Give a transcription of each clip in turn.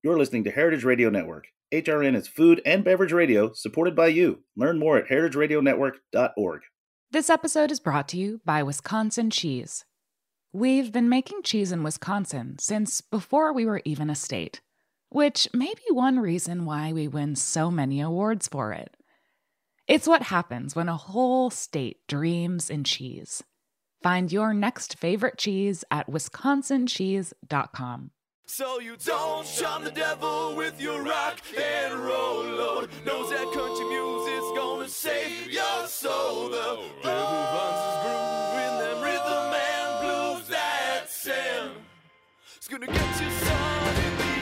You're listening to Heritage Radio Network. HRN is food and beverage radio supported by you. Learn more at heritageradionetwork.org. This episode is brought to you by Wisconsin Cheese. We've been making cheese in Wisconsin since before we were even a state, which may be one reason why we win so many awards for it. It's what happens when a whole state dreams in cheese. Find your next favorite cheese at wisconsincheese.com. So you don't shun the devil with your rock and roll load. Knows that country music's gonna save your soul. The devil finds his groove in them rhythm and blues that sound. It's gonna get you sun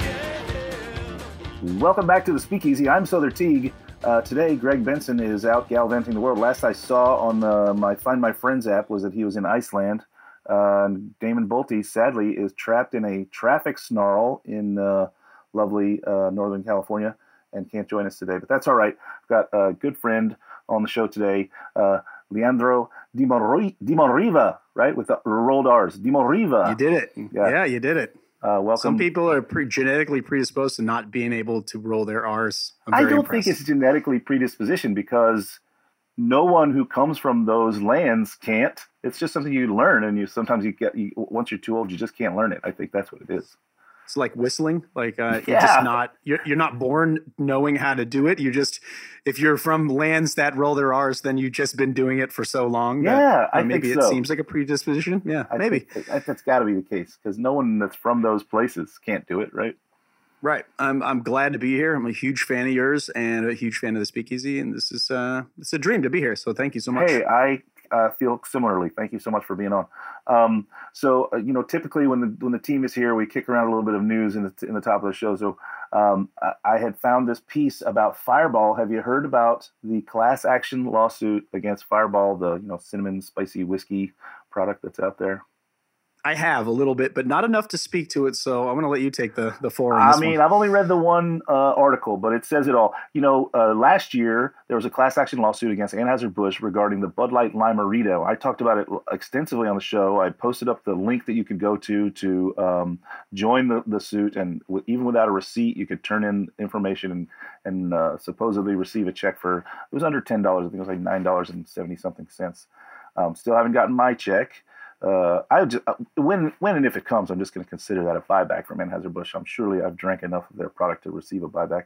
in the air. Welcome back to the Speakeasy. I'm Souther Teague. Today, Greg Benson is out gallivanting the world. Last I saw on my Find My Friends app was that he was in Iceland. Damon Boelte, sadly, is trapped in a traffic snarl in lovely Northern California and can't join us today. But that's all right. I've got a good friend on the show today, Leandro Di Monriva, right? With the rolled R's. Di Monriva. You did it. Yeah, you did it. Welcome. Some people are genetically predisposed to not being able to roll their R's. I don't think it's genetically predisposition because no one who comes from those lands can't. It's just something you learn, and sometimes once you're too old, you just can't learn it. I think that's what it is. It's like whistling. Like you're not born knowing how to do it. If you're from lands that roll their R's, then you've just been doing it for so long. I maybe think so. It seems like a predisposition. Yeah, maybe that's got to be the case because no one that's from those places can't do it, right? Right. I'm glad to be here. I'm a huge fan of yours and a huge fan of the Speakeasy, and this is it's a dream to be here. So thank you so much. Hey, I feel similarly. Thank you so much for being on. Typically when the team is here, we kick around a little bit of news in the top of the show. So I had found this piece about Fireball. Have you heard about the class action lawsuit against Fireball, the cinnamon spicy whiskey product that's out there? I have a little bit, but not enough to speak to it. So I'm going to let you take the floor. I've only read the one article, but it says it all. Last year there was a class action lawsuit against Anheuser-Busch regarding the Bud Light Lime-A-Rita. I talked about it extensively on the show. I posted up the link that you could go to join the suit, and even without a receipt, you could turn in information and supposedly receive a check for it was under $10. I think it was like $9.70 something cents. Still haven't gotten my check. When and if it comes, I'm just going to consider that a buyback from Anheuser-Busch. I've drank enough of their product to receive a buyback.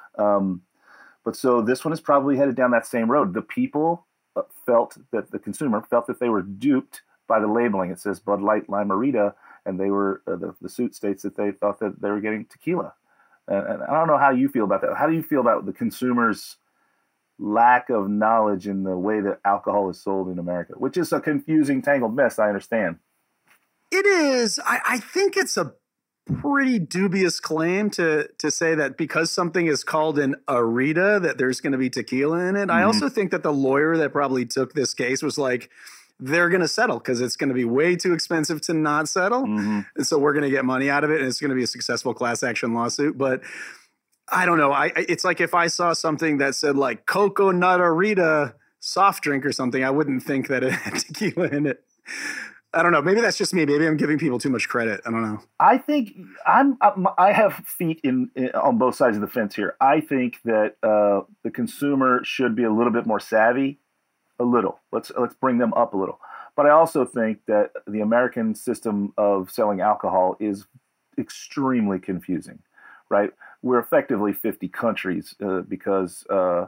But so this one is probably headed down that same road. The people the consumer felt that they were duped by the labeling. It says Bud Light Lime-A-Rita, and they were the suit states that they thought that they were getting tequila. And I don't know how you feel about that. How do you feel about the consumers' lack of knowledge in the way that alcohol is sold in America, which is a confusing, tangled mess, I understand. It is. I think it's a pretty dubious claim to say that because something is called an Arita that there's going to be tequila in it. Mm-hmm. I also think that the lawyer that probably took this case was like, they're going to settle because it's going to be way too expensive to not settle. Mm-hmm. And so we're going to get money out of it, and it's going to be a successful class action lawsuit. But I don't know. It's like if I saw something that said like Coconut Arita soft drink or something, I wouldn't think that it had tequila in it. I don't know. Maybe that's just me. Maybe I'm giving people too much credit. I don't know. I think I have feet on both sides of the fence here. I think that the consumer should be a little bit more savvy. A little. Let's bring them up a little. But I also think that the American system of selling alcohol is extremely confusing. Right? We're effectively 50 countries because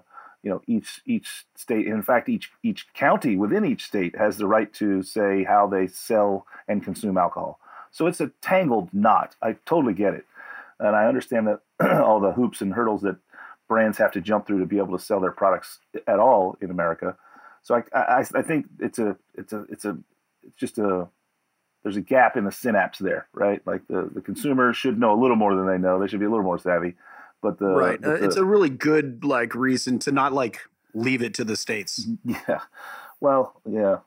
each state, in fact, each county within each state has the right to say how they sell and consume alcohol. So it's a tangled knot. I totally get it, and I understand that all the hoops and hurdles that brands have to jump through to be able to sell their products at all in America. So I think there's a gap in the synapse there, right? Like the consumer should know a little more than they know. They should be a little more savvy. But it's a really good reason to not leave it to the states. Yeah. Well, yeah.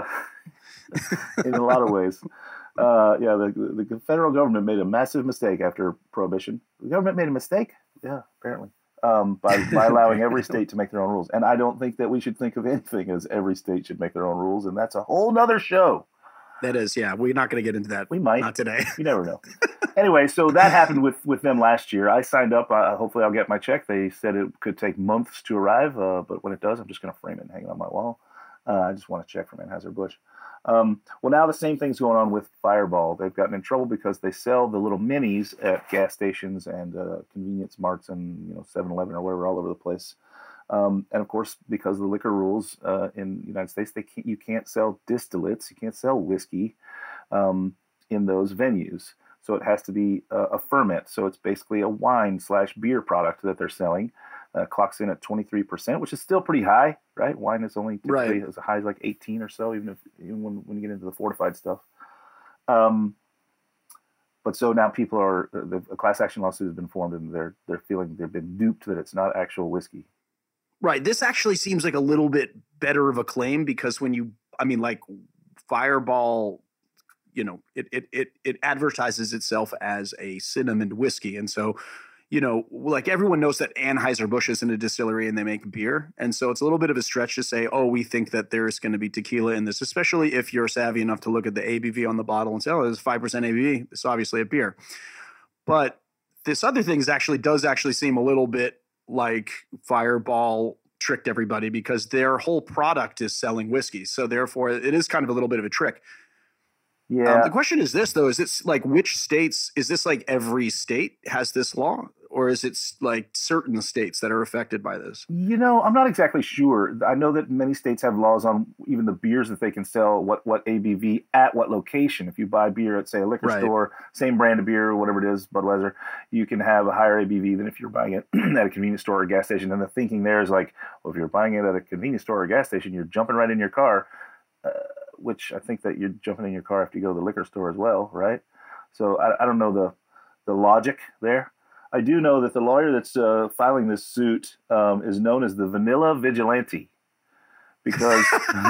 In a lot of ways. The federal government made a massive mistake after Prohibition. The government made a mistake? Yeah, apparently. By allowing every state to make their own rules. And I don't think that we should think of anything as every state should make their own rules. And that's a whole nother show. That is, yeah. We're not going to get into that. We might. Not today. You never know. Anyway, so that happened with them last year. I signed up. Hopefully, I'll get my check. They said it could take months to arrive, but when it does, I'm just going to frame it and hang it on my wall. I just want a check from Anheuser-Busch. Well, now the same thing's going on with Fireball. They've gotten in trouble because they sell the little minis at gas stations and convenience marts and 7-Eleven or whatever all over the place. And of course, because of the liquor rules in the United States, you can't sell distillates, you can't sell whiskey in those venues. So it has to be a ferment. So it's basically a wine/beer product that they're selling. Clocks in at 23%, which is still pretty high, right? Wine is only typically as high as like 18 or so, even when you get into the fortified stuff. But so now people a class action lawsuit has been formed, and they're feeling they've been duped that it's not actual whiskey. Right. This actually seems like a little bit better of a claim because Fireball, it advertises itself as a cinnamon whiskey. And so, like everyone knows that Anheuser-Busch isn't a distillery and they make beer. And so it's a little bit of a stretch to say, oh, we think that there's going to be tequila in this, especially if you're savvy enough to look at the ABV on the bottle and say, oh, there's 5% ABV. It's obviously a beer. But this other thing does actually seem a little bit like Fireball tricked everybody because their whole product is selling whiskey. So therefore it is kind of a little bit of a trick. Yeah. The question is this though, is this like which states, is this like every state has this law or is it like certain states that are affected by this? I'm not exactly sure. I know that many states have laws on even the beers that they can sell, what ABV at what location. If you buy beer at, say, a liquor store, same brand of beer, whatever it is, Budweiser, you can have a higher ABV than if you're buying it at a convenience store or gas station. And the thinking there is like, well, if you're buying it at a convenience store or gas station, you're jumping right in your car, which I think that you're jumping in your car after you go to the liquor store as well, right? So I don't know the logic there. I do know that the lawyer that's filing this suit is known as the Vanilla Vigilante because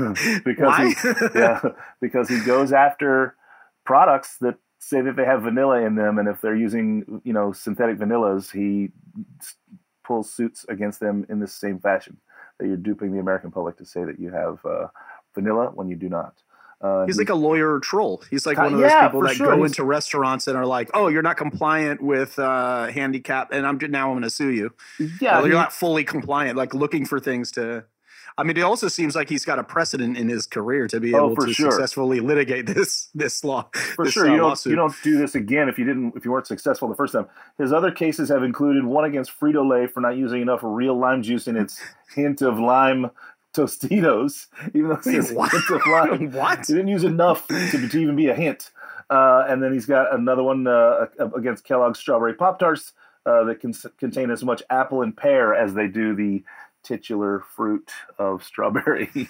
because he goes after products that say that they have vanilla in them, and if they're using synthetic vanillas, he pulls suits against them in the same fashion, that you're duping the American public to say that you have vanilla when you do not. He's like a lawyer troll. He's like one of those people that go into restaurants and are like, "Oh, you're not compliant with handicap, and I'm going to sue you." Yeah, you're not fully compliant. Like looking for things to. I mean, it also seems like he's got a precedent in his career to be able to successfully litigate this law. For sure, you don't do this again if you weren't successful the first time. His other cases have included one against Frito-Lay for not using enough real lime juice in its hint of lime Tostitos, even though it's a hint of lime. What? He didn't use enough to even be a hint. And then he's got another one against Kellogg's Strawberry Pop-Tarts that contain as much apple and pear as they do the titular fruit of strawberry.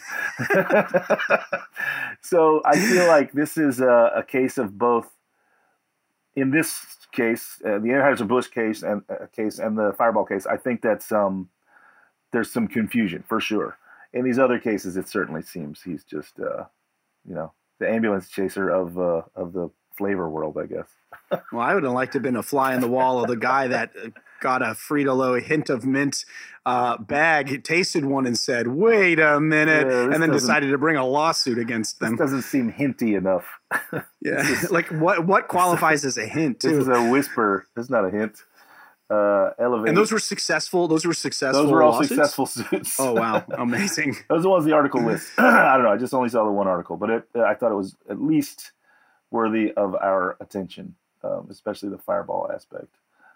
So I feel like this is a case of both. In this case, the Anheuser-Busch case and the Fireball case, I think that's there's some confusion for sure. In these other cases, it certainly seems he's just, the ambulance chaser of the flavor world, I guess. Well, I would have liked to have been a fly in the wall of the guy that got a Frito-Lay hint of mint bag, tasted one and said, wait a minute, and then decided to bring a lawsuit against them. This doesn't seem hinty enough. Yeah, like what qualifies as a hint, too? This is a whisper. This is not a hint. Elevate. And those were successful. Those were all lawsuits? Successful suits. Oh wow, amazing! Those are the ones the article lists. I don't know. I just only saw the one article, but I thought it was at least worthy of our attention, especially the Fireball aspect.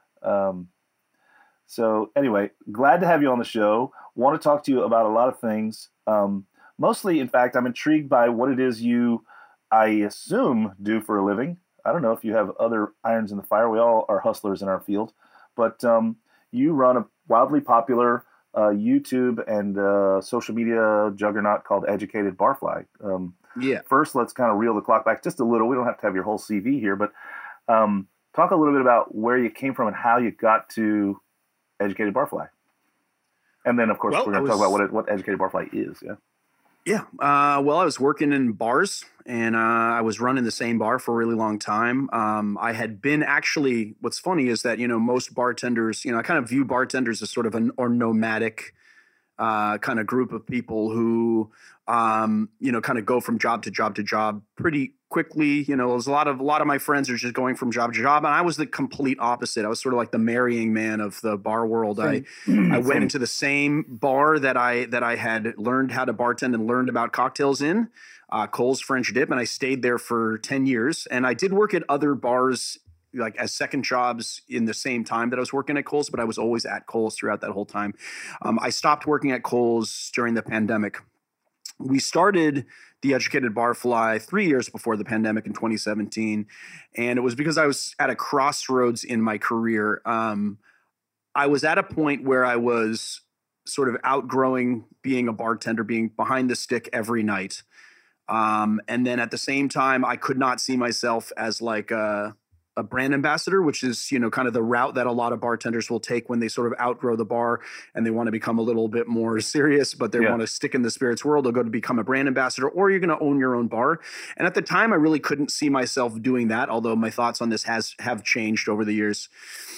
So anyway, glad to have you on the show. Want to talk to you about a lot of things. Mostly, in fact, I'm intrigued by what it is I assume, do for a living. I don't know if you have other irons in the fire. We all are hustlers in our field. But you run a wildly popular YouTube and social media juggernaut called Educated Barfly. First, let's kind of reel the clock back just a little. We don't have to have your whole CV here, but talk a little bit about where you came from and how you got to Educated Barfly. And then, of course, we're going to talk about what Educated Barfly is. Yeah. Yeah. Well, I was working in bars and I was running the same bar for a really long time. I had been actually, what's funny is that, most bartenders, I kind of view bartenders as sort of or nomadic kind of group of people who, kind of go from job to job to job pretty quickly. There's a lot of my friends are just going from job to job, and I was the complete opposite. I was sort of like the marrying man of the bar world. I went into the same bar that I had learned how to bartend and learned about cocktails in, Cole's French Dip, and I stayed there for 10 years. And I did work at other bars like as second jobs in the same time that I was working at Cole's, but I was always at Cole's throughout that whole time. I stopped working at Cole's during the pandemic. We started The Educated Barfly 3 years before the pandemic in 2017. And it was because I was at a crossroads in my career. I was at a point where I was sort of outgrowing being a bartender, being behind the stick every night. And then at the same time, I could not see myself as like a brand ambassador, which is, kind of the route that a lot of bartenders will take when they sort of outgrow the bar and they want to become a little bit more serious, but they want to stick in the spirits world. They'll go to become a brand ambassador, or you're going to own your own bar. And at the time, I really couldn't see myself doing that, although my thoughts on this have changed over the years.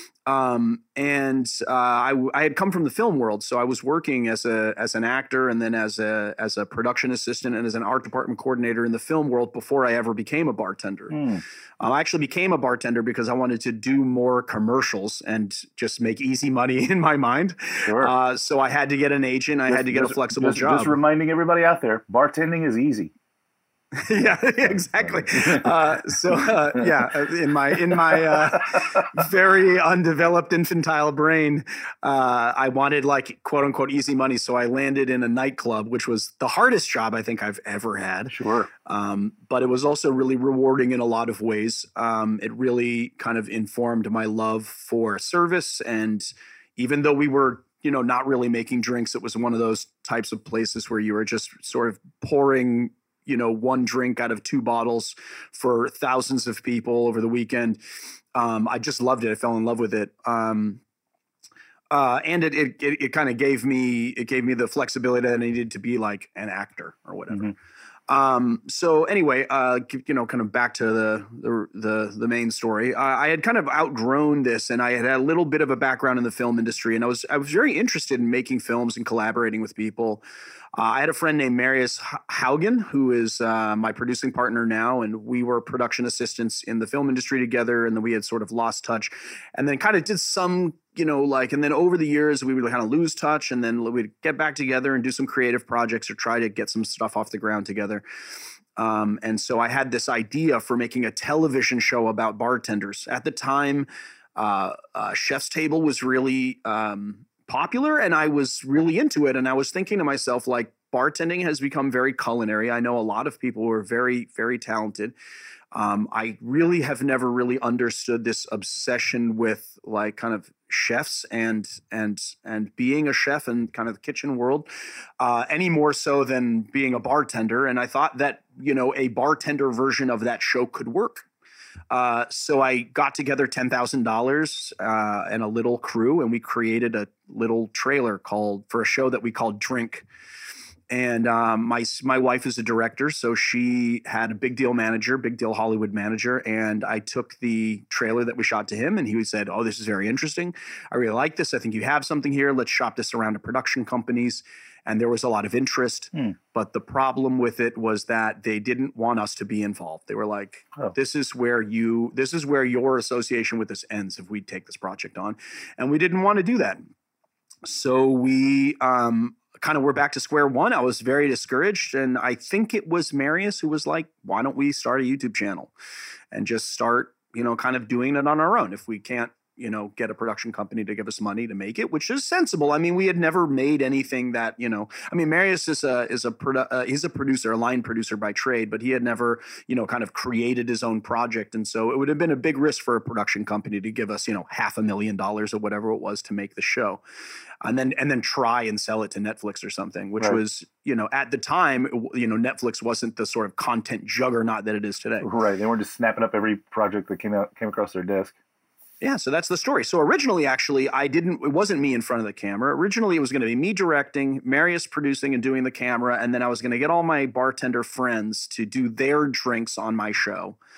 I had come from the film world, so I was working as an actor, and then as a production assistant and as an art department coordinator in the film world before I ever became a bartender. I actually became a bartender because I wanted to do more commercials and just make easy money in my mind. Sure. So I had to get an agent. I had to get a flexible job. Just reminding everybody out there, bartending is easy. Yeah, exactly. In my very undeveloped infantile brain, I wanted like quote unquote easy money. So I landed in a nightclub, which was the hardest job I think I've ever had. Sure. But it was also really rewarding in a lot of ways. It really kind of informed my love for service. And even though we were, not really making drinks, it was one of those types of places where you were just sort of pouring one drink out of 2 bottles for thousands of people over the weekend. I just loved it. I fell in love with it. And it kind of gave me the flexibility that I needed to be like an actor or whatever. So anyway, kind of back to the main story. I had kind of outgrown this, and I had a little bit of a background in the film industry, and I was very interested in making films and collaborating with people. I had a friend named Marius Haugen, who is my producing partner now, and we were production assistants in the film industry together, and then we had sort of lost touch, and then kind of did some, and then over the years we would kind of lose touch, and then we'd get back together and do some creative projects or try to get some stuff off the ground together. And so I had this idea for making a television show about bartenders. At the time, Chef's Table was really popular, and I was really into it. And I was thinking to myself, like, bartending has become very culinary. I know a lot of people who are very, very talented. I really have never really understood this obsession with like kind of chefs and being a chef and kind of the kitchen world, any more so than being a bartender. And I thought that, a bartender version of that show could work. So I got together $10,000 and a little crew, and we created a little trailer for a show that we called Drink. And my wife is a director, so she had a big deal Hollywood manager. And I took the trailer that we shot to him, and he said, "Oh, this is very interesting. I really like this. I think you have something here. Let's shop this around to production companies." And there was a lot of interest. But the problem with it was that they didn't want us to be involved. They were like, this is where your association with this ends if we take this project on. And we didn't want to do that. So we kind of we're back to square one. I was very discouraged. And I think it was Marius who was like, why don't we start a YouTube channel and just start, kind of doing it on our own if we can't, get a production company to give us money to make it, which is sensible. I mean, we had never made anything that, Marius he's a producer, a line producer by trade, but he had never, kind of created his own project. And so it would have been a big risk for a production company to give us, $500,000 or whatever it was to make the show. And then try and sell it to Netflix or something, which was, at the time, Netflix wasn't the sort of content juggernaut that it is today. Right. They weren't just snapping up every project that came across their desk. Yeah, so that's the story. So originally, actually, it wasn't me in front of the camera. Originally, it was going to be me directing, Marius producing and doing the camera, and then I was going to get all my bartender friends to do their drinks on my show.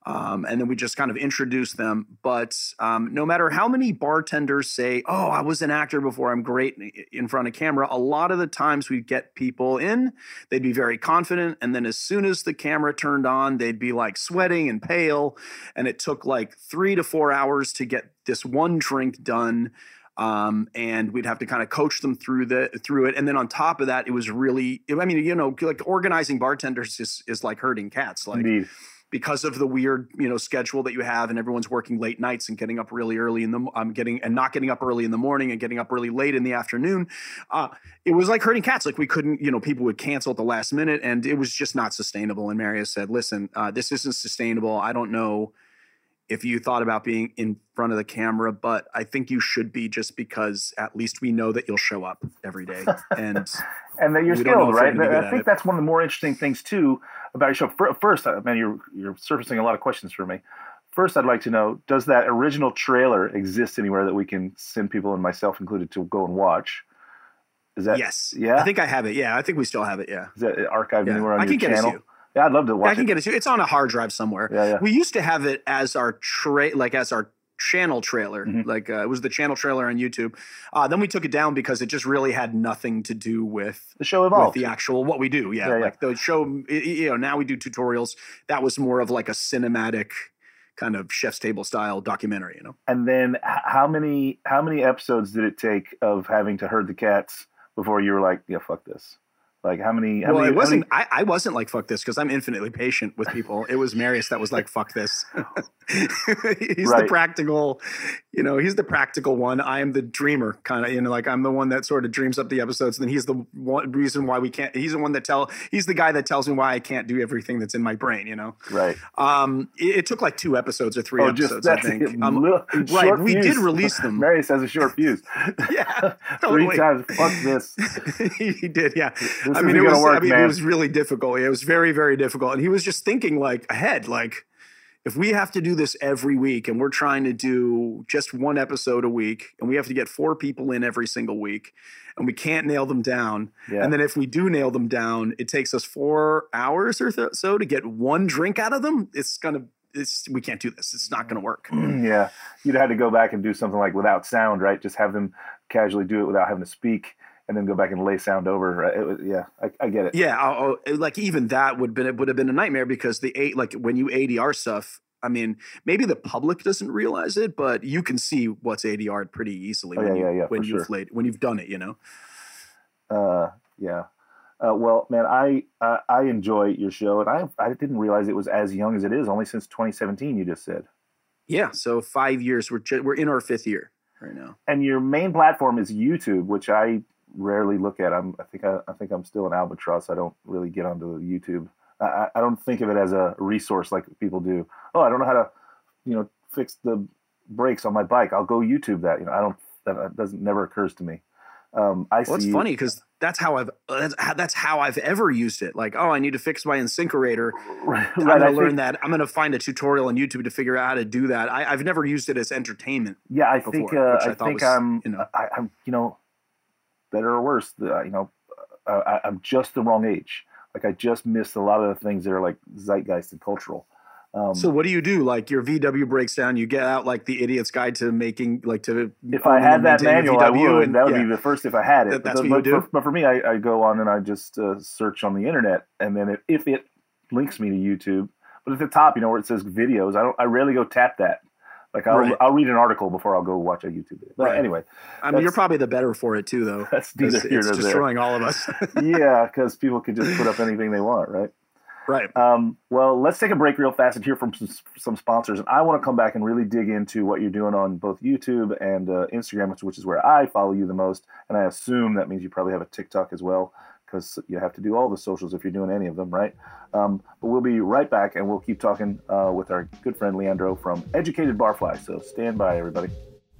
And then we just kind of introduce them. But no matter how many bartenders say, oh, I was an actor before, I'm great in front of camera, a lot of the times we'd get people in, they'd be very confident. And then as soon as the camera turned on, they'd be like sweating and pale. And it took like 3 to 4 hours to get this one drink done. And we'd have to kind of coach them through it. And then on top of that, it was really, I mean, you know, like organizing bartenders is like herding cats. Like, Indeed. Because of the weird, you know, schedule that you have, and everyone's working late nights and getting up really early not getting up early in the morning and getting up really late in the afternoon. It was like herding cats. Like we couldn't, you know, people would cancel at the last minute, and it was just not sustainable. And Marius said, listen, this isn't sustainable. I don't know if you thought about being in front of the camera, but I think you should be, just because at least we know that you'll show up every day. And that you're skilled, right? I think that's one of the more interesting things too about your show. First, man, you're surfacing a lot of questions for me. First, I'd like to know, does that original trailer exist anywhere that we can send people, and myself included, to go and watch? Is that yes? Yeah, I think I have it. Yeah, I think we still have it. Yeah, is that archived anywhere on I your can channel? Get it to you. Yeah, I'd love to watch it. I can get it to you. It's on a hard drive somewhere. Yeah. We used to have it as our channel trailer. Mm-hmm. Like it was the channel trailer on YouTube. Then we took it down because it just really had nothing to do with the show evolved. With the actual what we do. Yeah, like the show. You know, now we do tutorials. That was more of like a cinematic kind of Chef's Table style documentary. You know. And then how many episodes did it take of having to herd the cats before you were like, yeah, fuck this? Like how many? It wasn't. I wasn't like fuck this, because I'm infinitely patient with people. It was Marius that was like fuck this. He's the practical, you know. He's the practical one. I am the dreamer, kind of. You know, like I'm the one that sort of dreams up the episodes. And then he's the reason why we can't. He's the one that He's the guy that tells me why I can't do everything that's in my brain. You know. Right. It took like 2 episodes or 3 episodes. I think. Right. We did release them. Marius has a short fuse. Yeah. Totally. 3 times. Fuck this. He did. Yeah. I mean, it was really difficult. It was very, very difficult. And he was just thinking like ahead, like if we have to do this every week and we're trying to do just 1 episode a week and we have to get 4 people in every single week and we can't nail them down. Yeah. And then if we do nail them down, it takes us 4 hours or so to get 1 drink out of them. We can't do this. It's not going to work. Yeah. You'd have to go back and do something like without sound, right? Just have them casually do it without having to speak, and then go back and lay sound over. Right? I get it. Yeah, like even that would have been a nightmare, because when you ADR stuff, I mean, maybe the public doesn't realize it, but you can see what's ADR'd pretty easily when you've done it, you know. Yeah. Well, man, I enjoy your show, and I didn't realize it was as young as it is. Only since 2017, you just said. Yeah, so 5 years. We're in our 5th year right now. And your main platform is YouTube, which I rarely look at. I think I'm still an albatross. I don't really get onto YouTube. I don't think of it as a resource like people do. Oh, I don't know how to, you know, fix the brakes on my bike. I'll go YouTube that. You know, that never occurs to me. It's funny because that's how I've ever used it. Like, oh, I need to fix my InSinkErator. Right. I'm going to learn that. I'm going to find a tutorial on YouTube to figure out how to do that. I've never used it as entertainment. Yeah, I think I'm better or worse. I'm just the wrong age. Like I just missed a lot of the things that are like zeitgeist and cultural. So what do you do? Like your VW breaks down, you get out like the Idiot's Guide to making If I had that manual, I would. That would be the first if I had it. That's what you do. But for me, I go on and I just search on the internet, and then if it links me to YouTube, but at the top, you know, where it says videos, I rarely go tap that. Like I'll read an article before I'll go watch a YouTube video. But anyway, I mean, you're probably the better for it too, though. That's neither here nor there. It's destroying all of us. Yeah, because people can just put up anything they want, right? Right. Well, let's take a break real fast and hear from some sponsors. And I want to come back and really dig into what you're doing on both YouTube and Instagram, which is where I follow you the most. And I assume that means you probably have a TikTok as well, because you have to do all the socials if you're doing any of them, right? But we'll be right back, and we'll keep talking with our good friend Leandro from Educated Barfly. So stand by, everybody.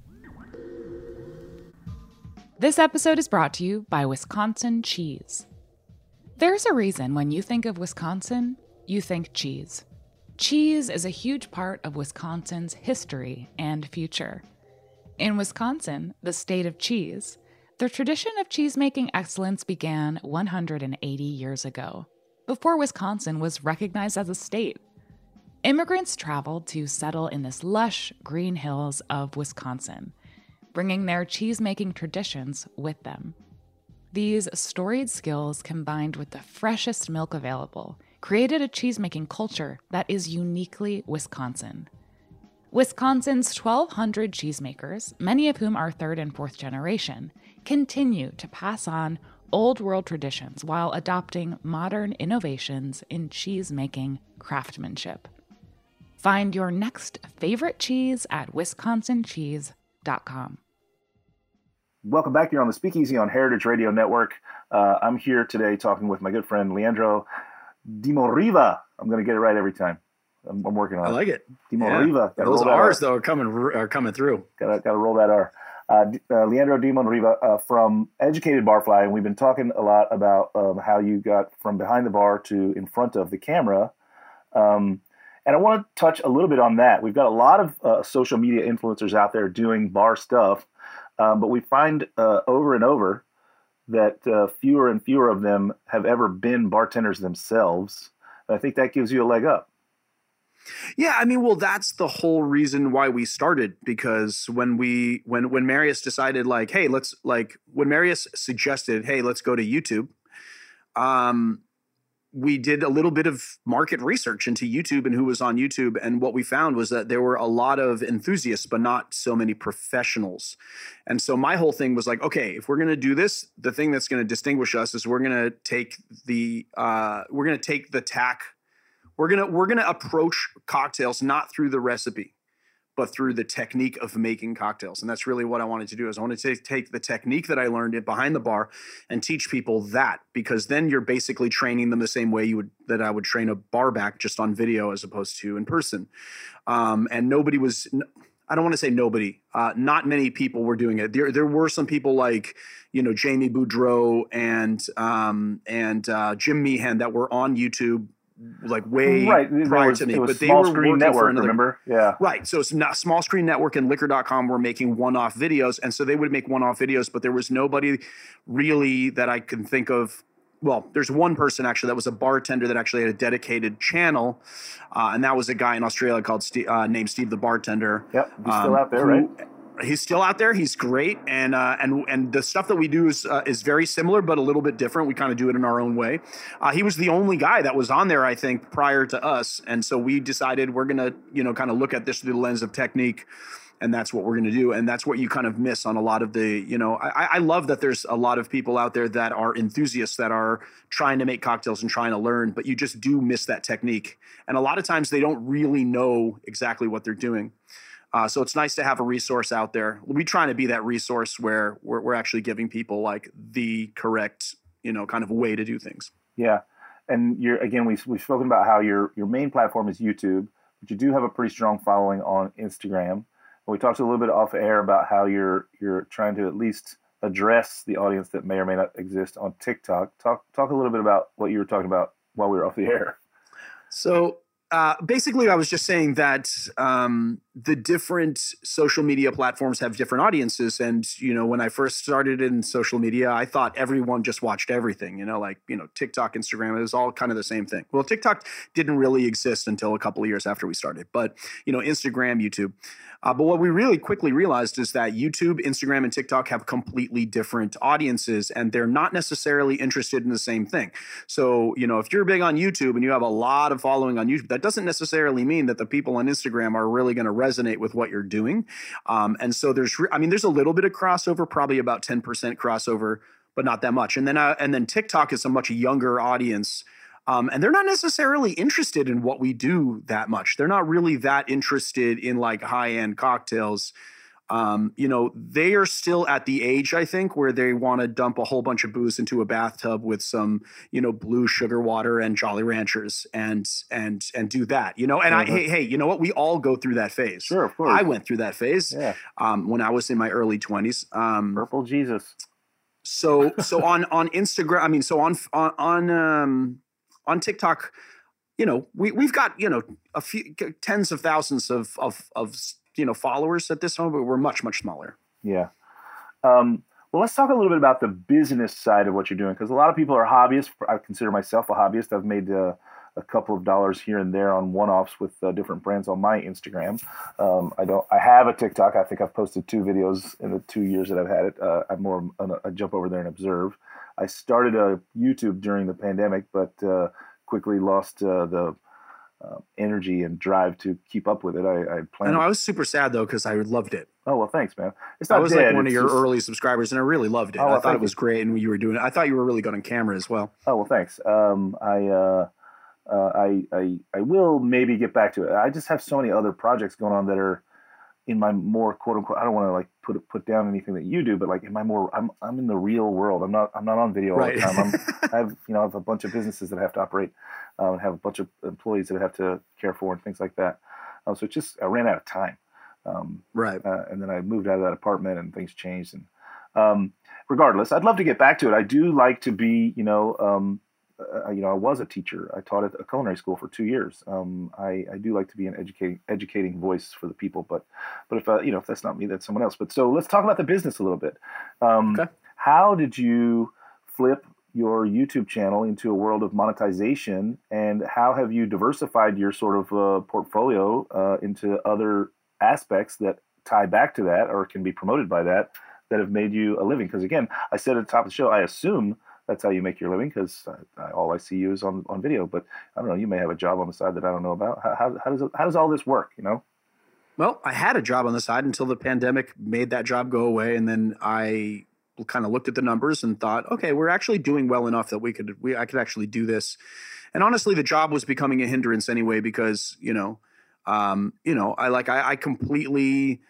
This episode is brought to you by Wisconsin Cheese. There's a reason when you think of Wisconsin, you think cheese. Cheese is a huge part of Wisconsin's history and future. In Wisconsin, the state of cheese, the tradition of cheese-making excellence began 180 years ago, before Wisconsin was recognized as a state. Immigrants traveled to settle in this lush green hills of Wisconsin, bringing their cheese-making traditions with them. These storied skills, combined with the freshest milk available, created a cheese-making culture that is uniquely Wisconsin. Wisconsin's 1,200 cheesemakers, many of whom are third and fourth generation, continue to pass on old world traditions while adopting modern innovations in cheese-making craftsmanship. Find your next favorite cheese at wisconsincheese.com. Welcome back here on the Speakeasy on Heritage Radio Network. I'm here today talking with my good friend Leandro Dimoriva. I'm going to get it right every time. I'm working on it. I like it. Dimoriva. Yeah. Those R's, though, are coming through. Got to roll that R. Leandro Dimoriva from Educated Barfly, and we've been talking a lot about how you got from behind the bar to in front of the camera. And I want to touch a little bit on that. We've got a lot of social media influencers out there doing bar stuff, but we find over and over that fewer and fewer of them have ever been bartenders themselves. And I think that gives you a leg up. Yeah, I mean, well, that's the whole reason why we started, because when Marius decided, like, hey, when Marius suggested, hey, let's go to YouTube, we did a little bit of market research into YouTube and who was on YouTube. And what we found was that there were a lot of enthusiasts, but not so many professionals. And so my whole thing was like, okay, if we're going to do this, the thing that's going to distinguish us is we're going to take the tack. We're going to approach cocktails not through the recipe, but through the technique of making cocktails. And that's really what I wanted to do, is I wanted to take the technique that I learned behind the bar and teach people that, because then you're basically training them the same way that I would train a bar back, just on video as opposed to in person. And nobody was, I don't want to say nobody, not many people were doing it. There were some people like, Jamie Boudreau and Jim Meehan that were on YouTube, like way prior to me, but they were working network, for another. Remember? Yeah. Right. So it's not Small Screen Network and Liquor.com were making one-off videos. And so they would make one-off videos, but there was nobody really that I can think of. Well, there's one person actually that was a bartender that actually had a dedicated channel. And that was a guy in Australia called named Steve the Bartender. Yep. He's still out there, right? He's still out there. He's great, and the stuff that we do is very similar, but a little bit different. We kind of do it in our own way. He was the only guy that was on there, I think, prior to us, and so we decided we're gonna, kind of look at this through the lens of technique, and that's what we're gonna do, and that's what you kind of miss on a lot of the, I love that there's a lot of people out there that are enthusiasts that are trying to make cocktails and trying to learn, but you just do miss that technique, and a lot of times they don't really know exactly what they're doing. So it's nice to have a resource out there. We're trying to be that resource where we're actually giving people like the correct, kind of way to do things. Yeah. And we've spoken about how your main platform is YouTube, but you do have a pretty strong following on Instagram. And we talked a little bit off air about how you're trying to at least address the audience that may or may not exist on TikTok. Talk a little bit about what you were talking about while we were off the air. So basically, I was just saying that the different social media platforms have different audiences. And, when I first started in social media, I thought everyone just watched everything, TikTok, Instagram, it was all kind of the same thing. Well, TikTok didn't really exist until a couple of years after we started. But, Instagram, YouTube. But what we really quickly realized is that YouTube, Instagram, and TikTok have completely different audiences, and they're not necessarily interested in the same thing. So, if you're big on YouTube and you have a lot of following on YouTube, that doesn't necessarily mean that the people on Instagram are really going to resonate with what you're doing. And so there's a little bit of crossover, probably about 10% crossover, but not that much. And then TikTok is a much younger audience. And they're not necessarily interested in what we do that much. They're not really that interested in like high-end cocktails. They are still at the age, I think, where they want to dump a whole bunch of booze into a bathtub with some, blue sugar water and Jolly Ranchers and do that, and hey, you know what? We all go through that phase. Sure, of course. I went through that phase when I was in my early 20s. Purple Jesus. So on Instagram, on TikTok, we've got, a few tens of thousands of followers at this moment, but we're much, much smaller. Yeah. Well, let's talk a little bit about the business side of what you're doing, because a lot of people are hobbyists. I consider myself a hobbyist. I've made a couple of dollars here and there on one-offs with different brands on my Instagram. I have a TikTok. I think I've posted 2 videos in the 2 years that I've had it. I jump over there and observe. I started a YouTube during the pandemic, but quickly lost the energy and drive to keep up with it. I planned. I was super sad though because I loved it. Oh well, thanks, man. It's not I was dead. like one of It's your just- early subscribers, and I really loved it. Oh, well, I thought it thank was you. great, and you were doing it. I thought you were really good on camera as well. Oh well, thanks. I will maybe get back to it. I just have so many other projects going on that are in my more quote unquote. I don't want to like put down anything that you do, but like in my more, I'm in the real world. I'm not on video all the time. I have a bunch of businesses that I have to operate, and have a bunch of employees that I have to care for and things like that. So it's just I ran out of time. Right. And then I moved out of that apartment and things changed. And regardless, I'd love to get back to it. I do like to be, I was a teacher. I taught at a culinary school for 2 years. I do like to be an educating voice for the people, but if that's not me, that's someone else. But so let's talk about the business a little bit. Okay. How did you flip your YouTube channel into a world of monetization, and how have you diversified your sort of portfolio into other aspects that tie back to that or can be promoted by that have made you a living? Because again, I said at the top of the show, I assume that's how you make your living because all I see you is on video. But I don't know, you may have a job on the side that I don't know about. How does all this work? Well, I had a job on the side until the pandemic made that job go away, and then I kind of looked at the numbers and thought, okay, we're actually doing well enough that I could actually do this. And honestly, the job was becoming a hindrance anyway because I completely.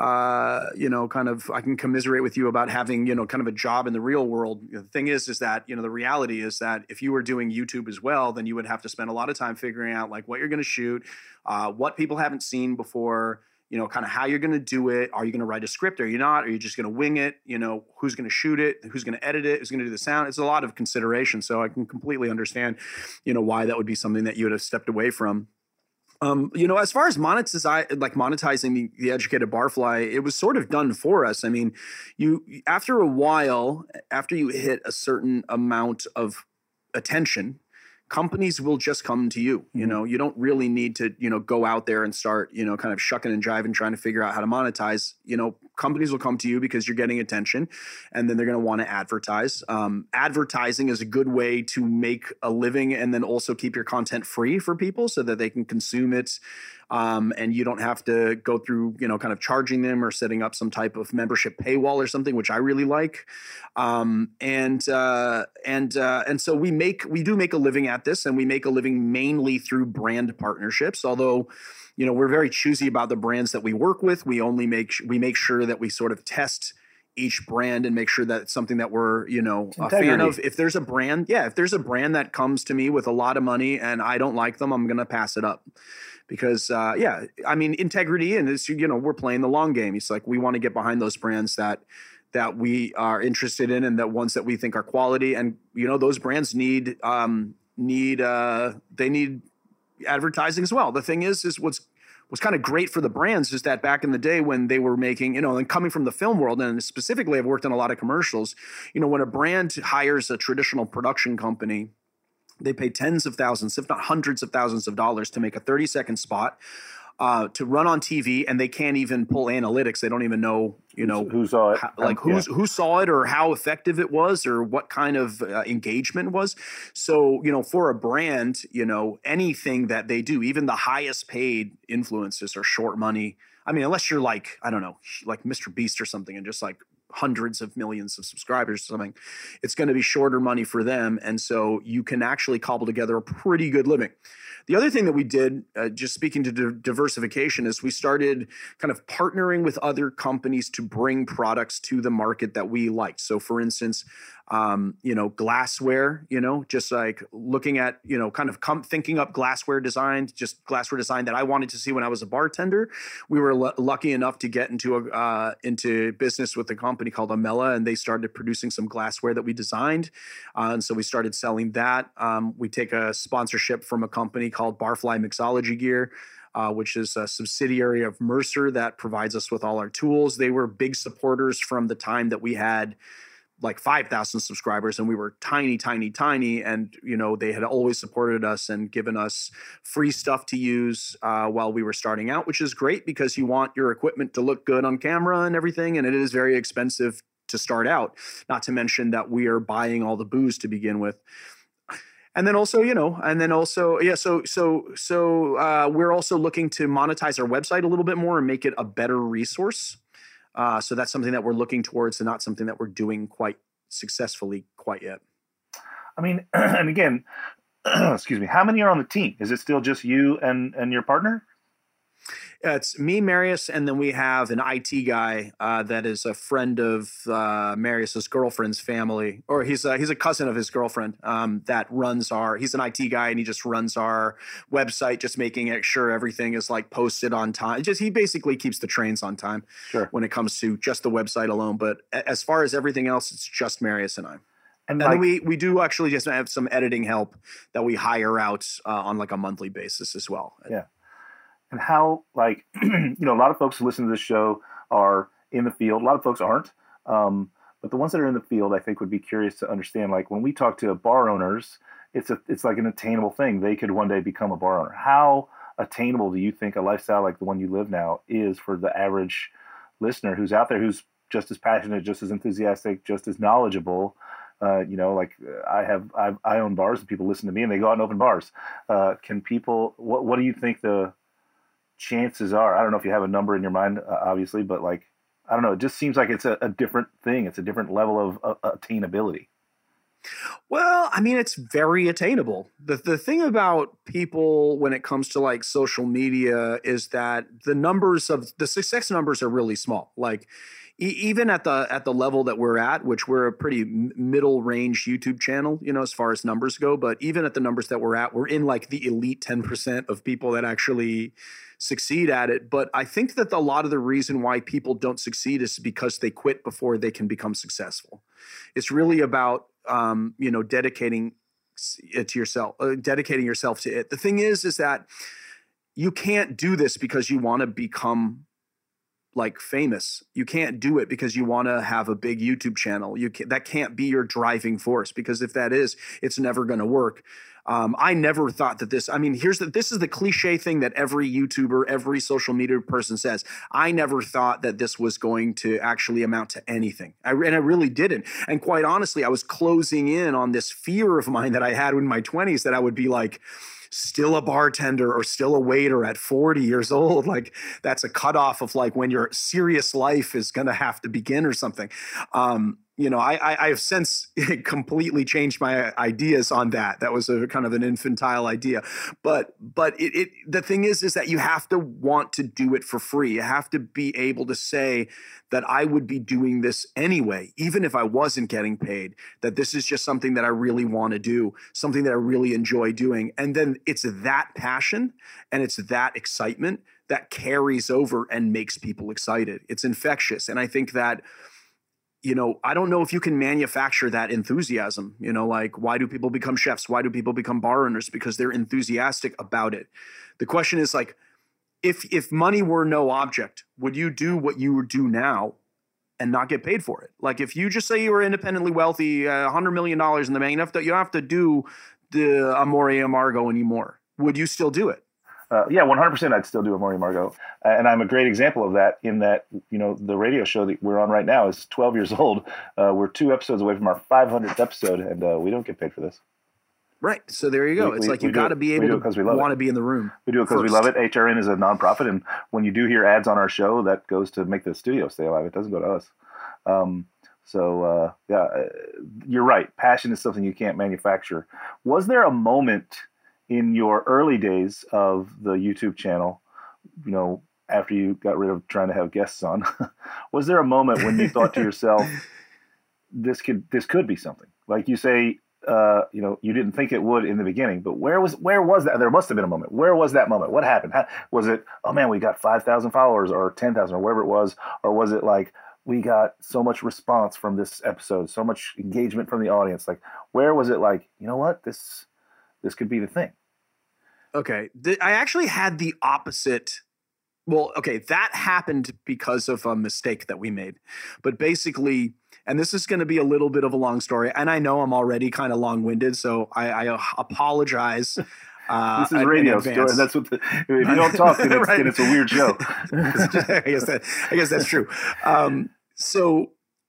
I can commiserate with you about having, kind of a job in the real world. The thing is that, the reality is that if you were doing YouTube as well, then you would have to spend a lot of time figuring out like what you're going to shoot, what people haven't seen before, kind of how you're going to do it. Are you going to write a script? Are you not? Are you just going to wing it? Who's going to shoot it? Who's going to edit it? Who's going to do the sound? It's a lot of consideration. So I can completely understand, why that would be something that you would have stepped away from. As far as monetizing the Educated Barfly, it was sort of done for us. I mean, after a while, after you hit a certain amount of attention, companies will just come to you. You don't really need to, go out there and start, kind of shucking and jiving, trying to figure out how to monetize. Companies will come to you because you're getting attention, and then they're going to want to advertise. Advertising is a good way to make a living and then also keep your content free for people so that they can consume it. And you don't have to go through, kind of charging them or setting up some type of membership paywall or something, which I really like. And so we do make a living at this, and we make a living mainly through brand partnerships. Although, we're very choosy about the brands that we work with. We make sure that we sort of test each brand and make sure that it's something that we're, a fan of. If there's a brand that comes to me with a lot of money and I don't like them, I'm going to pass it up. Because, integrity, and it's, we're playing the long game. It's like we want to get behind those brands that we are interested in and that ones that we think are quality. And, those brands need advertising as well. The thing is what's kind of great for the brands is that back in the day when they were making, and coming from the film world, and specifically I've worked on a lot of commercials, when a brand hires a traditional production company, they pay tens of thousands, if not hundreds of thousands of dollars to make a 30-second spot to run on TV, and they can't even pull analytics. They don't even know, who saw it, who saw it or how effective it was or what kind of engagement was. So, for a brand, anything that they do, even the highest paid influencers are short money. I mean, unless you're like, I don't know, like Mr. Beast or something, and just like hundreds of millions of subscribers or something, it's going to be shorter money for them. And so you can actually cobble together a pretty good living. The other thing that we did, just speaking to diversification, is we started kind of partnering with other companies to bring products to the market that we liked. So for instance, glassware, just like looking at, kind of thinking up glassware design that I wanted to see when I was a bartender. We were lucky enough to get into business with a company called Amela, and they started producing some glassware that we designed. And so we started selling that. We take a sponsorship from a company called Barfly Mixology Gear, which is a subsidiary of Mercer that provides us with all our tools. They were big supporters from the time that we had like 5,000 subscribers, and we were tiny, tiny, tiny. And, you know, they had always supported us and given us free stuff to use while we were starting out, which is great because you want your equipment to look good on camera and everything. And it is very expensive to start out, not to mention that we are buying all the booze to begin with. And then also, we're also looking to monetize our website a little bit more and make it a better resource. So that's something that we're looking towards and not something that we're doing quite successfully quite yet. I mean, and again, excuse me, how many are on the team? Is it still just you and your partner? It's me, Marius, and then we have an IT guy that is a friend of Marius's girlfriend's family, or he's a cousin of his girlfriend that runs he's an IT guy, and he just runs our website, just making sure everything is like posted on time. He basically keeps the trains on time when it comes to just the website alone. But as far as everything else, it's just Marius and I. And then we do actually just have some editing help that we hire out on like a monthly basis as well. Yeah. And how, like, a lot of folks who listen to this show are in the field. A lot of folks aren't. But the ones that are in the field, I think, would be curious to understand, like, when we talk to bar owners, it's like an attainable thing. They could one day become a bar owner. How attainable do you think a lifestyle like the one you live now is for the average listener who's out there, who's just as passionate, just as enthusiastic, just as knowledgeable? I own bars and people listen to me and they go out and open bars. Can people, what do you think the chances are? I don't know if you have a number in your mind, obviously, but like, I don't know. It just seems like it's a different thing. It's a different level of attainability. Well, I mean, it's very attainable. The thing about people when it comes to like social media is that the success numbers are really small. Like even at the level that we're at, which we're a pretty middle range YouTube channel, as far as numbers go, but even at the numbers that we're at, we're in like the elite 10% of people that actually succeed at it. But I think that a lot of the reason why people don't succeed is because they quit before they can become successful. It's really about dedicating it to yourself, dedicating yourself to it. The thing is that you can't do this because you want to become like famous. You can't do it because you want to have a big YouTube channel. That can't be your driving force, because if that is, it's never going to work. I never thought that this is the cliche thing that every YouTuber, every social media person says. I never thought that this was going to actually amount to anything. I really didn't. And quite honestly, I was closing in on this fear of mine that I had in my 20s, that I would be like, still a bartender or still a waiter at 40 years old. Like that's a cutoff of like when your serious life is going to have to begin or something. I've since completely changed my ideas on that. That was a kind of an infantile idea, but the thing is that you have to want to do it for free. You have to be able to say that I would be doing this anyway, even if I wasn't getting paid, that this is just something that I really want to do, something that I really enjoy doing. And then it's that passion and it's that excitement that carries over and makes people excited. It's infectious. And I think that, I don't know if you can manufacture that enthusiasm. Like, why do people become chefs? Why do people become bar owners? Because they're enthusiastic about it. The question is like, if money were no object, would you do what you would do now and not get paid for it? Like if you just say you were independently wealthy, $100 million in the bank, you don't have to do the Amore Amargo anymore. Would you still do it? Yeah, 100%. I'd still do Amore Amargo. And I'm a great example of that in that, the radio show that we're on right now is 12 years old. We're 2 episodes away from our 500th episode, and we don't get paid for this. Right. So there you go. It's like you got to be able to want to be in the room. We do it because we love it. HRN is a nonprofit. And when you do hear ads on our show, that goes to make the studio stay alive. It doesn't go to us. You're right. Passion is something you can't manufacture. Was there a moment in your early days of the YouTube channel, after you got rid of trying to have guests on, was there a moment when you thought to yourself, this could be something? Like you say, you didn't think it would in the beginning, but where was that? There must have been a moment. Where was that moment? What happened? Was it, oh man, we got 5,000 followers or 10,000 or wherever it was? Or was it like, we got so much response from this episode, so much engagement from the audience? Like, where was it like, you know what, this could be the thing? Okay. I actually had the opposite. Well, okay, that happened because of a mistake that we made. But basically, and this is going to be a little bit of a long story. And I know I'm already kind of long-winded, so I apologize. This is radio story. That's what if you don't talk, then it's, then it's a weird show. I guess that's true. So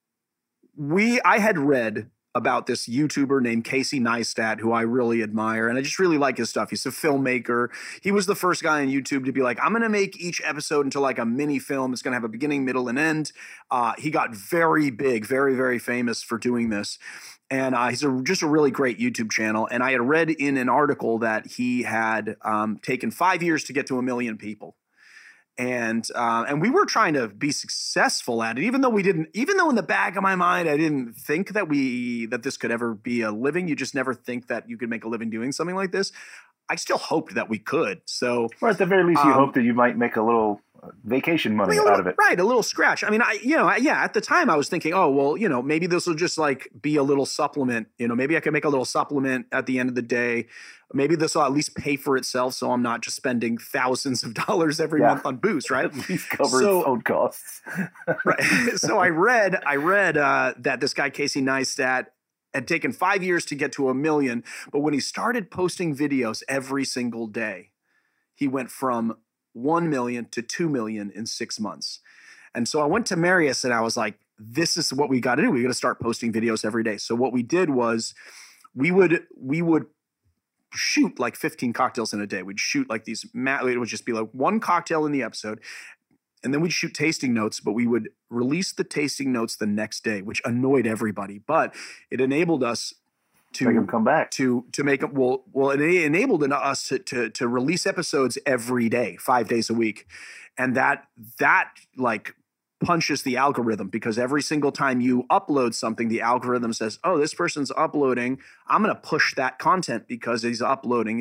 I had read about this YouTuber named Casey Neistat, who I really admire. And I just really like his stuff. He's a filmmaker. He was the first guy on YouTube to be like, I'm going to make each episode into like a mini film. It's going to have a beginning, middle, and end. He got very big, very, very famous for doing this. And he's just a really great YouTube channel. And I had read in an article that he had taken 5 years to get to 1 million people. And we were trying to be successful at it, even though in the back of my mind, I didn't think that this could ever be a living. You just never think that you could make a living doing something like this. I still hoped that we could. So, or at the very least, you hope that you might make a little vacation money out of it. Right. A little scratch. I mean, at the time I was thinking, oh, well, maybe this will just like be a little supplement. Maybe I could make a little supplement at the end of the day. Maybe this will at least pay for itself, so I'm not just spending thousands of dollars every month on booze, right? At least cover its own costs. Right. So I read that this guy Casey Neistat had taken 5 years to get to 1 million, but when he started posting videos every single day, he went from 1 million to 2 million in 6 months. And so I went to Marius and I was like, this is what we got to do. We got to start posting videos every day. So what we did was we would shoot like 15 cocktails in a day. We'd shoot like these, it would just be like one cocktail in the episode. And then we'd shoot tasting notes, but we would release the tasting notes the next day, which annoyed everybody. But it enabled us to make them come back, to make them. Well, it enabled us to release episodes every day, 5 days a week. And that like punches the algorithm, because every single time you upload something, the algorithm says, oh, this person's uploading. I'm going to push that content because he's uploading.